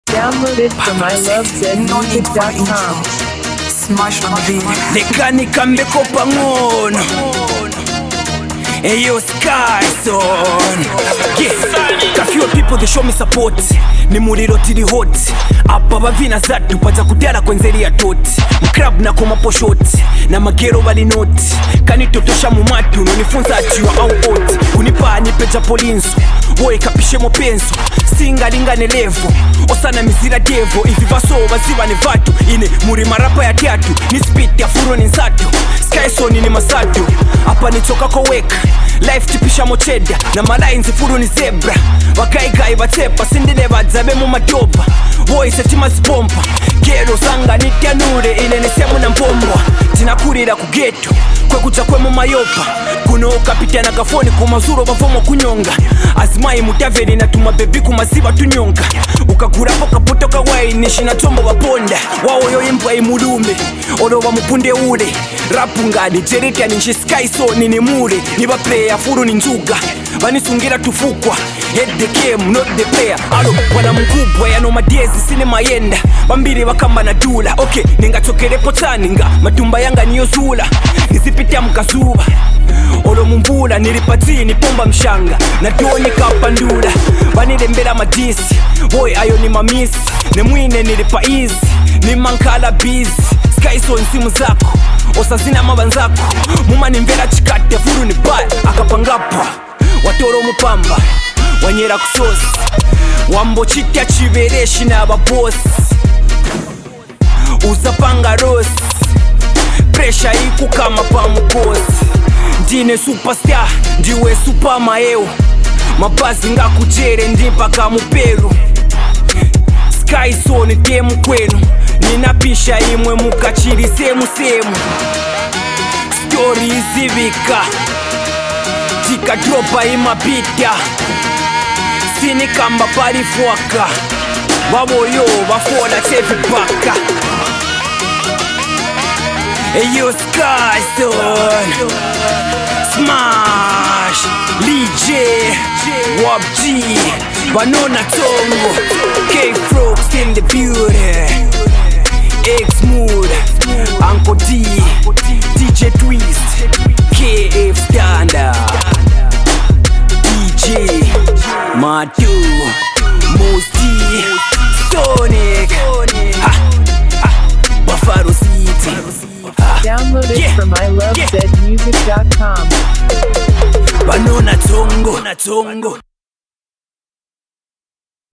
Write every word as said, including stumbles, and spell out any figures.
Downloaded from I love zed music dot com. Smash on the beat. Nekanika mbekopa ngono Eyo Sky son Yeah, a few people they show me support Ni muriro tiri hot Apa bavina zatu pata kudara kwenzeri ya tot Mkrab na koma poshot Na magero bali not Kani totosha mumatu Nonifunza atiwa au ot Kunipa nipeja polinso Woy kapishe mopenso Singa lingane levo Osana mizira devo Ivi vaso waziva ni vatu Ine muri marapa ya tiatu Ni spit ya furo ni nzatu Sky son ni masatu Apa nitoka kwa weka Life tipisha mocheda Na malayin zifuru ni zebra Wakaikai batepa Sindine badzabe mu madoba Woy setima zibomba Gero sanga nitia nure Ile nisemu na mpombwa Tinakurira kugeto Kwe kucha kwe mu mayopa Kuno kapita na kafoni kumazuro bavomo kunyonga Azimai mutaveri na tumabebi kumaziba tunyonga Ukagura poka potoka wainishi na tombo waponda Wao yo imbwa imudume Oro wa mupunde ule Rapu ngadi jeriti ya ninshi Sky so nini mure Niba player furu ni njuga Vanisungira tufukwa Head the game not the player Alo wana mkubwa ya no madiezi sinema yenda Bambiri wakamba na dula Okay ninga chokerepo chaninga Matumba yanga niyo zula Nisipitia mkazuba Olo mumbula nilipati ni pomba mshanga Na tuoni kapandula Vanilembela madisi Boy ayo ni mamisi Ne mwine nilipa easy Ni mankala busy Sky so nsimu zako Osazina mabanzako Muma ni mbela chikate furu ni bad Akapangapa Watoro mupamba Wanyera kusosi Wambo chitia chivereshi na babosi Uzapanga rosi Pressure iku kama pamukosi Ndine superstar Ndiwe super maeo Mabazi nga kujere ndimpaka muperu Sky so ni temu kwenu Ninapisha imwe mukachiri semu semu Story zivika Tika dropa imabita Sini kamba parifuaka Waboyo wafola tevipaka Eyo Sky son Smash Lee Wap G Banona Tongo K-Frogs in the beauty X-Mood Uncle D D J Twist K F Standard D J Madu Mosti Sonic ha, ha, Buffalo City ha. Downloaded Yeah, from I love zed music dot com. Banona Tongo